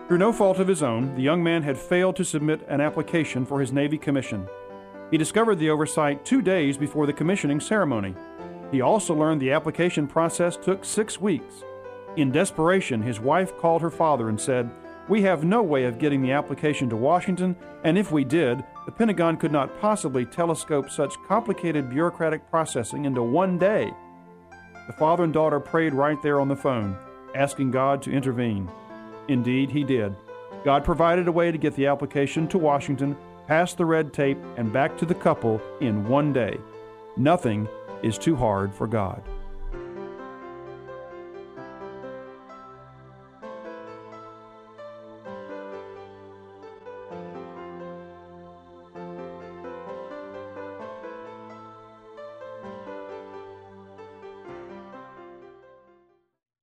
Through no fault of his own, the young man had failed to submit an application for his Navy commission. He discovered the oversight 2 days before the commissioning ceremony. He also learned the application process took 6 weeks. In desperation, his wife called her father and said, "We have no way of getting the application to Washington, and if we did, the Pentagon could not possibly telescope such complicated bureaucratic processing into 1 day." The father and daughter prayed right there on the phone, asking God to intervene. Indeed, he did. God provided a way to get the application to Washington, past the red tape, and back to the couple in 1 day. Nothing is too hard for God.